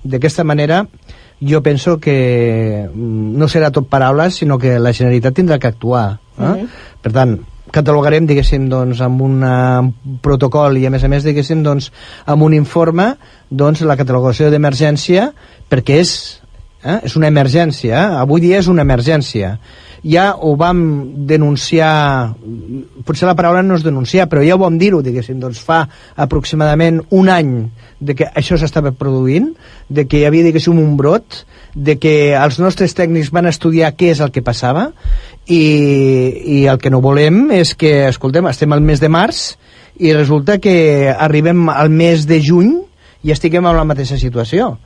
d'aquesta manera jo penso que no serà tot paraules, sinó que la Generalitat tindrà que actuar. Per tant, catalogarem, diguéssim, doncs, amb un protocol i, a més, diguéssim, doncs, amb un informe, doncs, la catalogació d'emergència, perquè és una emergència, avui dia és una emergència. Ja ho vam denunciar, potser la paraula no és denunciar, però ja ho vam dir-ho, diguéssim, doncs fa aproximadament un any de que això s'estava produint, de que hi havia, diguéssim, un brot, de que els nostres tècnics van estudiar què és el que passava, i el que no volem és que, escoltem, estem al mes de març i resulta que arribem al mes de juny i estiguem en la mateixa situació.